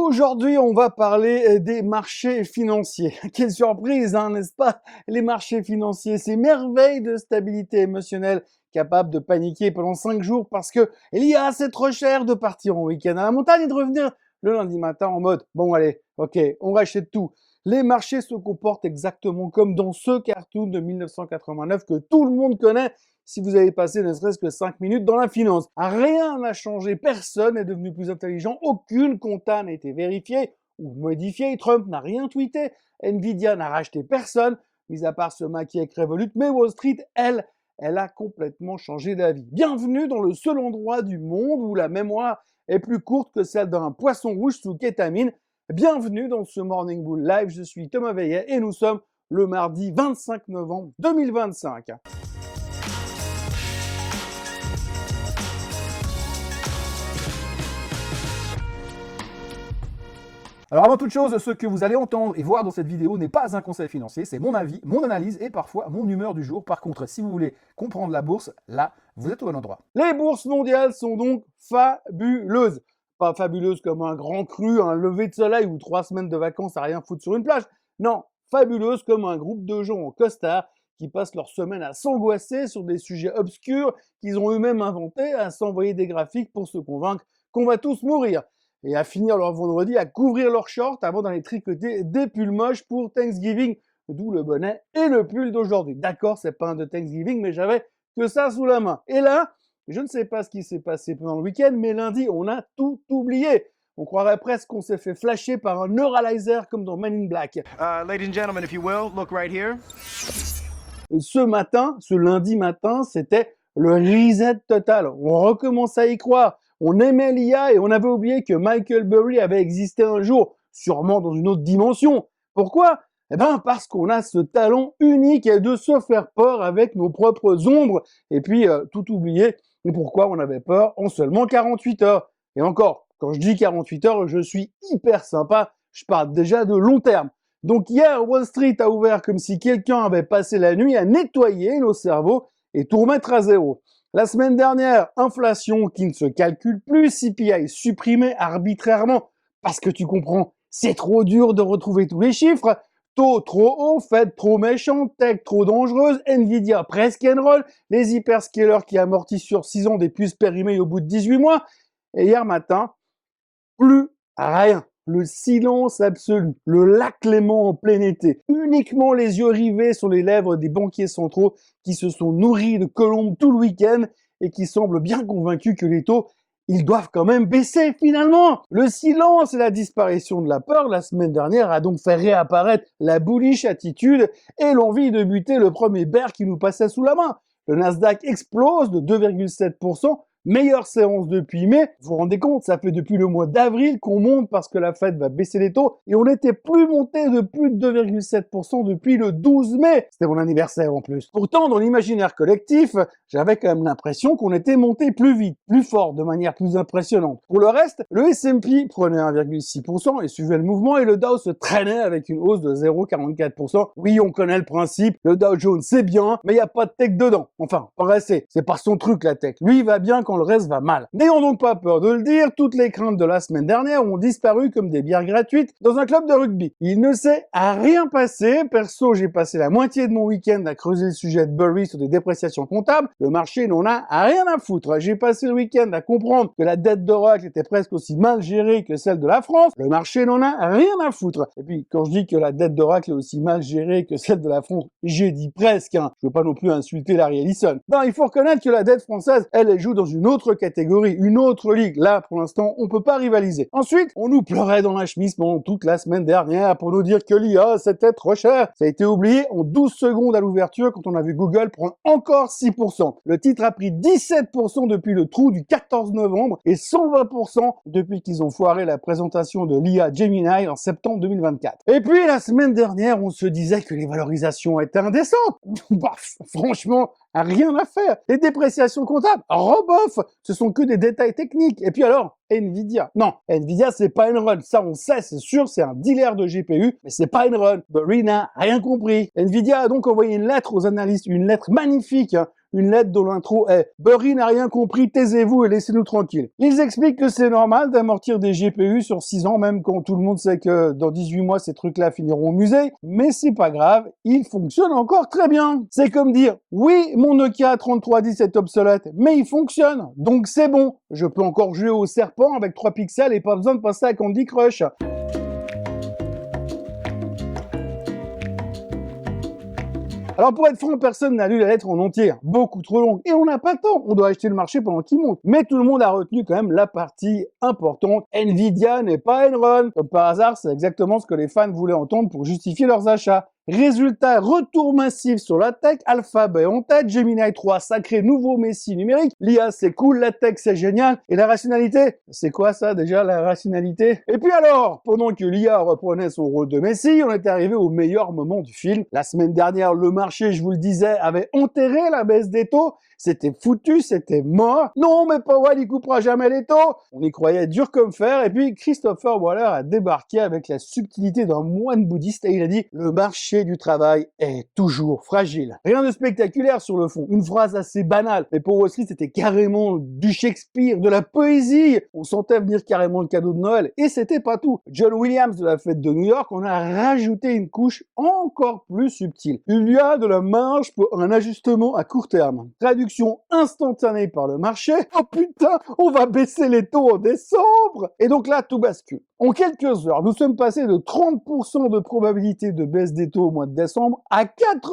Aujourd'hui, on va parler des marchés financiers. Quelle surprise, hein, n'est-ce pas? Les marchés financiers, ces merveilles de stabilité émotionnelle capables de paniquer pendant 5 jours parce que c'est trop cher de partir en week-end à la montagne et de revenir le lundi matin en mode « Bon allez, ok, on rachète tout ». Les marchés se comportent exactement comme dans ce cartoon de 1989 que tout le monde connaît si vous avez passé ne serait-ce que 5 minutes dans la finance. Rien n'a changé, personne n'est devenu plus intelligent, aucune compta n'a été vérifiée ou modifiée, Trump n'a rien tweeté, Nvidia n'a racheté personne, mis à part se maquiller avec Revolut, mais Wall Street, elle a complètement changé d'avis. Bienvenue dans le seul endroit du monde où la mémoire est plus courte que celle d'un poisson rouge sous kétamine. Bienvenue dans ce Morning Bull Live, je suis Thomas Veillet et nous sommes le mardi 25 novembre 2025. Alors avant toute chose, ce que vous allez entendre et voir dans cette vidéo n'est pas un conseil financier, c'est mon avis, mon analyse et parfois mon humeur du jour. Par contre, si vous voulez comprendre la bourse, là, vous êtes au bon endroit. Les bourses mondiales sont donc fabuleuses. Pas fabuleuses comme un grand cru, un lever de soleil ou 3 semaines de vacances à rien foutre sur une plage. Non, fabuleuses comme un groupe de gens en costard qui passent leur semaine à s'angoisser sur des sujets obscurs qu'ils ont eux-mêmes inventés, à s'envoyer des graphiques pour se convaincre qu'on va tous mourir. Et à finir leur vendredi à couvrir leurs shorts avant d'aller tricoter des pulls moches pour Thanksgiving, d'où le bonnet et le pull d'aujourd'hui. D'accord, c'est pas un de Thanksgiving, mais j'avais que ça sous la main. Et là, je ne sais pas ce qui s'est passé pendant le week-end, mais lundi, on a tout oublié. On croirait presque qu'on s'est fait flasher par un neuralizer comme dans Men in Black. Ladies and gentlemen, if you will, look right here. Ce lundi matin, c'était le reset total. On recommence à y croire. On aimait l'IA et on avait oublié que Michael Burry avait existé un jour, sûrement dans une autre dimension. Pourquoi? Eh ben parce qu'on a ce talent unique de se faire peur avec nos propres ombres et puis tout oublier. Et pourquoi on avait peur en seulement 48 heures? Et encore, quand je dis 48 heures, je suis hyper sympa, je parle déjà de long terme. Donc hier, Wall Street a ouvert comme si quelqu'un avait passé la nuit à nettoyer nos cerveaux et tout remettre à zéro. La semaine dernière, inflation qui ne se calcule plus, CPI supprimé arbitrairement parce que tu comprends, c'est trop dur de retrouver tous les chiffres, taux trop haut, Fed trop méchant, tech trop dangereuse, Nvidia presque enroll, les hyperscalers qui amortissent sur 6 ans des puces périmées au bout de 18 mois, et hier matin, plus rien. Le silence absolu, le lac Léman en plein été, uniquement les yeux rivés sur les lèvres des banquiers centraux qui se sont nourris de colombes tout le week-end et qui semblent bien convaincus que les taux, ils doivent quand même baisser finalement. Le silence et la disparition de la peur la semaine dernière a donc fait réapparaître la bullish attitude et l'envie de buter le premier bear qui nous passait sous la main. Le Nasdaq explose de 2,7%, meilleure séance depuis mai. Vous vous rendez compte, ça fait depuis le mois d'avril qu'on monte parce que la Fed va baisser les taux et on n'était plus monté de plus de 2,7% depuis le 12 mai. C'était mon anniversaire en plus. Pourtant, dans l'imaginaire collectif, j'avais quand même l'impression qu'on était monté plus vite, plus fort, de manière plus impressionnante. Pour le reste, le S&P prenait 1,6% et suivait le mouvement et le Dow se traînait avec une hausse de 0,44%. Oui, on connaît le principe, le Dow Jones c'est bien, mais il n'y a pas de tech dedans. Enfin, pas assez. C'est pas son truc la tech. Lui, il va bien quand le reste va mal. N'ayons donc pas peur de le dire, toutes les craintes de la semaine dernière ont disparu comme des bières gratuites dans un club de rugby. Il ne s'est rien passé. Perso, j'ai passé la moitié de mon week-end à creuser le sujet de Burry sur des dépréciations comptables. Le marché n'en a rien à foutre. J'ai passé le week-end à comprendre que la dette d'Oracle était presque aussi mal gérée que celle de la France. Le marché n'en a rien à foutre. Et puis, quand je dis que la dette d'Oracle est aussi mal gérée que celle de la France, j'ai dit presque, hein. Je veux pas non plus insulter Larry Ellison. Non, il faut reconnaître que la dette française, elle joue dans une autre catégorie, une autre ligue. Là, pour l'instant, on peut pas rivaliser. Ensuite, on nous pleurait dans la chemise pendant toute la semaine dernière pour nous dire que l'IA, c'était trop cher. Ça a été oublié en 12 secondes à l'ouverture quand on a vu Google prendre encore 6%. Le titre a pris 17% depuis le trou du 14 novembre et 120% depuis qu'ils ont foiré la présentation de l'IA Gemini en septembre 2024. Et puis, la semaine dernière, on se disait que les valorisations étaient indécentes. Bah, franchement, rien à faire. Les dépréciations comptables, robof, ce sont que des détails techniques. Et puis alors, Nvidia. Non, Nvidia, c'est pas Enron. Ça, on sait, c'est sûr, c'est un dealer de GPU, mais c'est pas Enron. Burry n'a rien compris. Nvidia a donc envoyé une lettre aux analystes, une lettre magnifique, hein, une lettre dont l'intro est « Burry n'a rien compris, taisez-vous et laissez-nous tranquilles ». Ils expliquent que c'est normal d'amortir des GPU sur 6 ans, même quand tout le monde sait que dans 18 mois, ces trucs-là finiront au musée, mais c'est pas grave, ils fonctionnent encore très bien. C'est comme dire « Oui, mon Nokia 3310 est obsolète, mais il fonctionne, donc c'est bon. Je peux encore jouer au serpent avec 3 pixels et pas besoin de passer à Candy Crush. » Alors pour être franc, personne n'a lu la lettre en entier, beaucoup trop longue, et on n'a pas le temps, on doit acheter le marché pendant qu'il monte. Mais tout le monde a retenu quand même la partie importante, Nvidia n'est pas Enron. Comme par hasard, c'est exactement ce que les fans voulaient entendre pour justifier leurs achats. Résultat, retour massif sur la tech, Alphabet en tête, Gemini 3, sacré nouveau messie numérique, l'IA c'est cool, la tech c'est génial, et la rationalité, c'est quoi ça déjà la rationalité? Et puis alors, pendant que l'IA reprenait son rôle de messie, on était arrivé au meilleur moment du film. La semaine dernière, le marché, je vous le disais, avait enterré la baisse des taux, c'était foutu, c'était mort. Non, mais Powell, il coupera jamais les taux. On y croyait dur comme fer. Et puis, Christopher Waller a débarqué avec la subtilité d'un moine bouddhiste et il a dit « Le marché du travail est toujours fragile ». Rien de spectaculaire sur le fond. Une phrase assez banale. Mais pour Wall Street, c'était carrément du Shakespeare, de la poésie. On sentait venir carrément le cadeau de Noël. Et c'était pas tout. John Williams de la fête de New York, on a rajouté une couche encore plus subtile. Il y a de la marge pour un ajustement à court terme. Traduction instantanée par le marché. Oh putain, on va baisser les taux en décembre. Et donc là, tout bascule. En quelques heures, nous sommes passés de 30% de probabilité de baisse des taux au mois de décembre à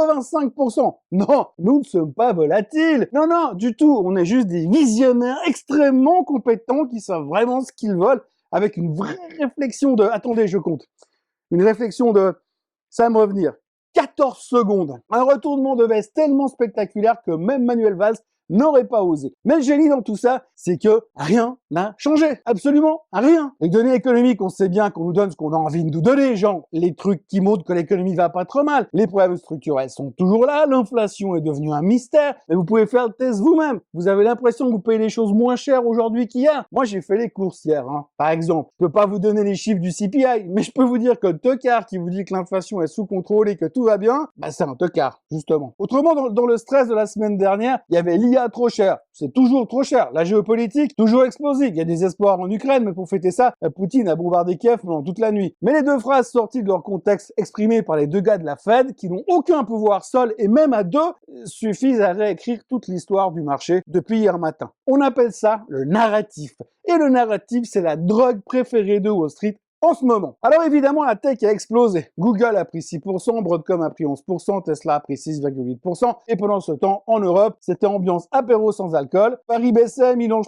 85%. Non, nous ne sommes pas volatiles. Non, non, du tout. On est juste des visionnaires extrêmement compétents qui savent vraiment ce qu'ils veulent avec une vraie réflexion de... Attendez, je compte. Une réflexion de... Ça va me revenir. 14 secondes. Un retournement de veste tellement spectaculaire que même Manuel Valls n'aurait pas osé. Mais le génie dans tout ça, c'est que rien n'a changé. Absolument rien. Les données économiques, on sait bien qu'on nous donne ce qu'on a envie de nous donner, genre les trucs qui montrent que l'économie va pas trop mal. Les problèmes structurels sont toujours là, l'inflation est devenue un mystère, mais vous pouvez faire le test vous-même. Vous avez l'impression que vous payez les choses moins chères aujourd'hui qu'hier. Moi, j'ai fait les courses hier, Par exemple, je peux pas vous donner les chiffres du CPI, mais je peux vous dire que le tocard qui vous dit que l'inflation est sous contrôle et que tout va bien, bah c'est un tocard, justement. Autrement, dans le stress de la semaine dernière, il y avait l'IA trop cher. C'est toujours trop cher. La géopolitique, toujours explosive. Il y a des espoirs en Ukraine, mais pour fêter ça, Poutine a bombardé Kiev pendant toute la nuit. Mais les deux phrases sorties de leur contexte exprimées par les deux gars de la Fed, qui n'ont aucun pouvoir seul et même à deux, suffisent à réécrire toute l'histoire du marché depuis hier matin. On appelle ça le narratif. Et le narratif, c'est la drogue préférée de Wall Street en ce moment. Alors évidemment, la tech a explosé. Google a pris 6%, Broadcom a pris 11%, Tesla a pris 6,8%. Et pendant ce temps, en Europe, c'était ambiance apéro sans alcool. Paris baissait, Milan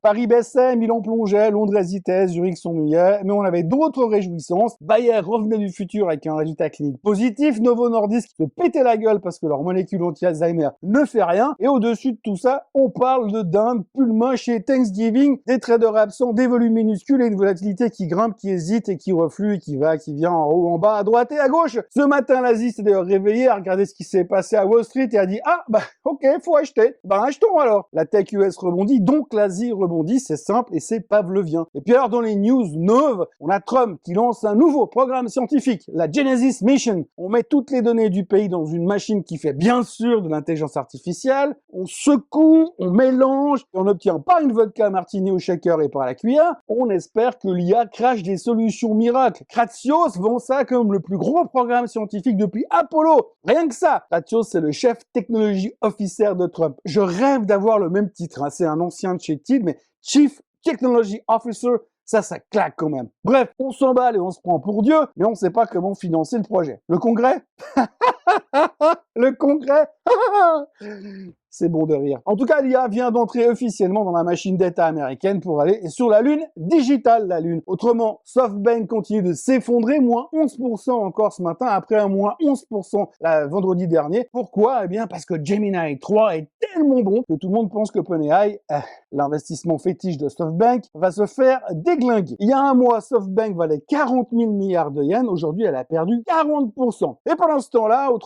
plongeait, Londres hésitait, Zurich s'ennuyait. Mais on avait d'autres réjouissances. Bayer revenait du futur avec un résultat clinique positif. Novo Nordisk se pétait la gueule parce que leur molécule anti-Alzheimer ne fait rien. Et au-dessus de tout ça, on parle de dinde, pull moche et Thanksgiving, des traders absents, des volumes minuscules et une volatilité qui grimpe, qui hésite et qui reflue, qui va, qui vient en haut, en bas, à droite et à gauche. Ce matin, l'Asie s'est d'ailleurs réveillée, a regardé ce qui s'est passé à Wall Street et a dit « Ah, bah, ok, faut acheter. Bah, achetons alors. » La tech US rebondit, donc l'Asie rebondit, c'est simple et c'est pavlovien. Et puis alors, dans les news neuves, on a Trump qui lance un nouveau programme scientifique, la Genesis Mission. On met toutes les données du pays dans une machine qui fait bien sûr de l'intelligence artificielle, on secoue, on mélange, et on n'obtient pas une vodka martini au shaker et par la cuillère, on espère que l'IA crache des solutions miracle. Kratsios vend ça comme le plus gros programme scientifique depuis Apollo. Rien que ça. Kratsios, c'est le chef technology officer de Trump. Je rêve d'avoir le même titre. C'est un ancien de chez TID, mais Chief Technology Officer, ça claque quand même. Bref, on s'emballe et on se prend pour Dieu, mais on ne sait pas comment financer le projet. Le Congrès? Le Congrès? C'est bon de rire. En tout cas, l'IA vient d'entrer officiellement dans la machine d'État américaine pour aller sur la Lune digitale, la Lune. Autrement, SoftBank continue de s'effondrer, moins 11% encore ce matin, après un moins 11% vendredi dernier. Pourquoi? Eh bien, parce que Gemini 3 est tellement bon que tout le monde pense qu'OpenAI, l'investissement fétiche de SoftBank, va se faire déglinguer. Il y a un mois, SoftBank valait 40 000 milliards de yens. Aujourd'hui, elle a perdu 40%. Et pendant ce temps-là, autrement,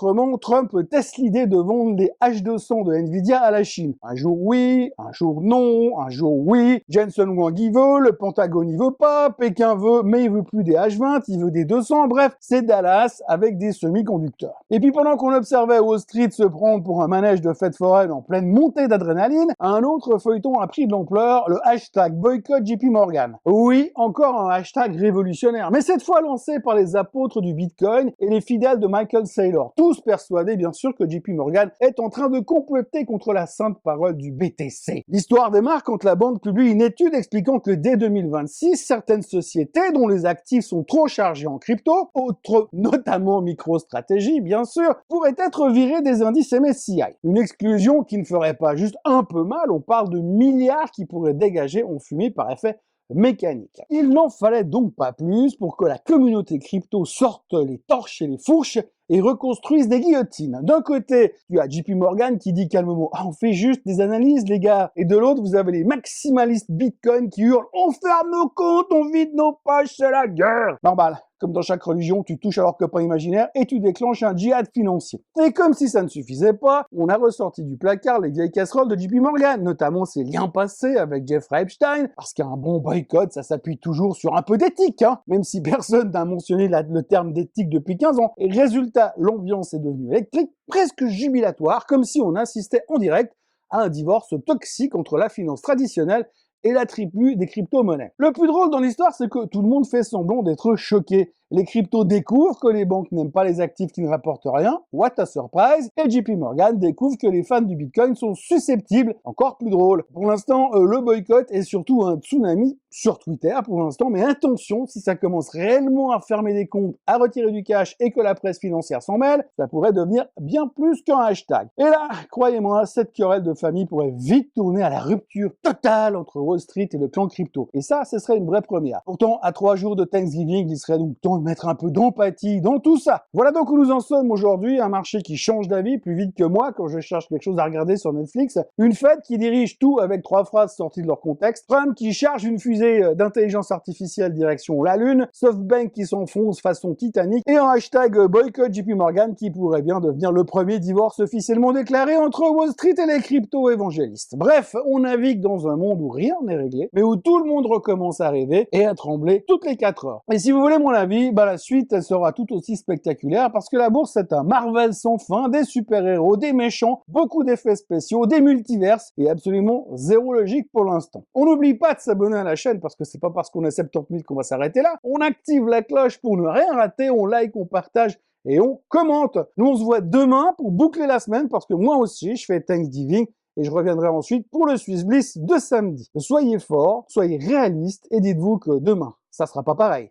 Trump teste l'idée de vendre les H200 de Nvidia à la Chine. Un jour oui, un jour non, un jour oui. Jensen Huang y veut, le Pentagone y veut pas, Pékin veut, mais il veut plus des H20, il veut des 200. Bref, c'est Dallas avec des semi-conducteurs. Et puis pendant qu'on observait Wall Street se prendre pour un manège de fête foraine en pleine montée d'adrénaline, un autre feuilleton a pris de l'ampleur, le hashtag boycott JP Morgan. Oui, encore un hashtag révolutionnaire, mais cette fois lancé par les apôtres du Bitcoin et les fidèles de Michael Saylor, tous persuadés bien sûr que JP Morgan est en train de comploter contre la sainte parole du BTC. L'histoire démarre quand la banque publie une étude expliquant que dès 2026, certaines sociétés dont les actifs sont trop chargés en crypto, autres notamment MicroStrategy bien sûr, pourraient être virées des indices MSCI. Une exclusion qui ne ferait pas juste un peu mal, on parle de milliards qui pourraient dégager en fumée par effet mécanique. Il n'en fallait donc pas plus pour que la communauté crypto sorte les torches et les fourches et reconstruise des guillotines. D'un côté, tu as JP Morgan qui dit calmement « Ah, on fait juste des analyses, les gars !» Et de l'autre, vous avez les maximalistes Bitcoin qui hurlent « On ferme nos comptes, on vide nos poches, c'est la guerre !» Normal. Comme dans chaque religion, tu touches à leur copain imaginaire et tu déclenches un djihad financier. Et comme si ça ne suffisait pas, on a ressorti du placard les vieilles casseroles de JP Morgan, notamment ses liens passés avec Jeffrey Epstein, parce qu'un bon boycott, ça s'appuie toujours sur un peu d'éthique, hein, même si personne n'a mentionné le terme d'éthique depuis 15 ans. Et résultat, l'ambiance est devenue électrique, presque jubilatoire, comme si on assistait en direct à un divorce toxique entre la finance traditionnelle et la tribu des crypto-monnaies. Le plus drôle dans l'histoire, c'est que tout le monde fait semblant d'être choqué. Les cryptos découvrent que les banques n'aiment pas les actifs qui ne rapportent rien, what a surprise, et JP Morgan découvre que les fans du Bitcoin sont susceptibles, encore plus drôle. Pour l'instant, le boycott est surtout un tsunami sur Twitter pour l'instant, mais attention, si ça commence réellement à fermer des comptes, à retirer du cash et que la presse financière s'en mêle, ça pourrait devenir bien plus qu'un hashtag. Et là, croyez-moi, cette querelle de famille pourrait vite tourner à la rupture totale entre Wall Street et le clan crypto. Et ça, ce serait une vraie première. Pourtant, à 3 jours de Thanksgiving, il serait donc temps de mettre un peu d'empathie dans tout ça. Voilà donc où nous en sommes aujourd'hui, un marché qui change d'avis plus vite que moi quand je cherche quelque chose à regarder sur Netflix, une Fed qui dirige tout avec 3 phrases sorties de leur contexte, Trump qui charge une fusée d'intelligence artificielle direction la Lune, SoftBank qui s'enfonce façon Titanic, et un hashtag boycott JP Morgan qui pourrait bien devenir le premier divorce officiellement déclaré entre Wall Street et les crypto-évangélistes. Bref, on navigue dans un monde où rien n'est réglé, mais où tout le monde recommence à rêver et à trembler toutes les 4 heures. Et si vous voulez mon avis, la suite elle sera tout aussi spectaculaire parce que la bourse est un Marvel sans fin, des super-héros, des méchants, beaucoup d'effets spéciaux, des multiverses et absolument zéro logique pour l'instant. On n'oublie pas de s'abonner à la chaîne parce que c'est pas parce qu'on a 70 000 qu'on va s'arrêter là. On active la cloche pour ne rien rater, on like, on partage et on commente. Nous on se voit demain pour boucler la semaine parce que moi aussi je fais Thanksgiving et je reviendrai ensuite pour le Swiss Bliss de samedi. Soyez forts, soyez réalistes et dites-vous que demain, ça sera pas pareil.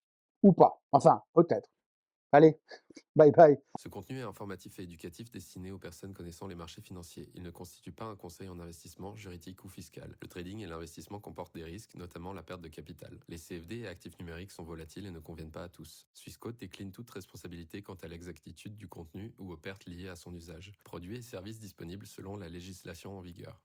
Ou pas. Enfin, peut-être. Allez, bye bye. Ce contenu est informatif et éducatif destiné aux personnes connaissant les marchés financiers. Il ne constitue pas un conseil en investissement, juridique ou fiscal. Le trading et l'investissement comportent des risques, notamment la perte de capital. Les CFD et actifs numériques sont volatiles et ne conviennent pas à tous. Swissquote décline toute responsabilité quant à l'exactitude du contenu ou aux pertes liées à son usage. Produits et services disponibles selon la législation en vigueur.